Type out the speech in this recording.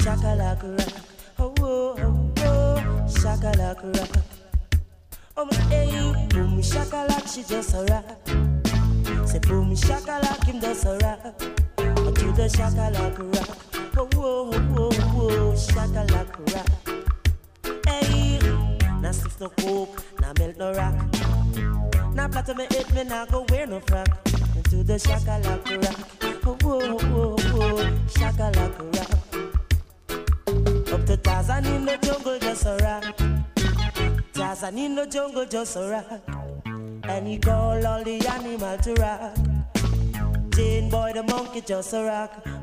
shakalaka rock. Oh, oh, oh, oh, shakalaka rock. Oh, my, hey, boom, shakalaka, she just a rock. Say boom, shakalaka, him just a rock. To the shakalaka rock. Oh, oh, oh, oh, shakalaka rock. Hey, now sniff no coke, now melt no rock. Now platter me head, me now go wear no frock. Into the shakalaka rock. Oh, oh, oh, oh, shakalaka rock. Up to Tarzan in the jungle, just a rock. Tarzan in the jungle, just a rock. And he call all the animal to rock. Jane boy the monkey, just a rock.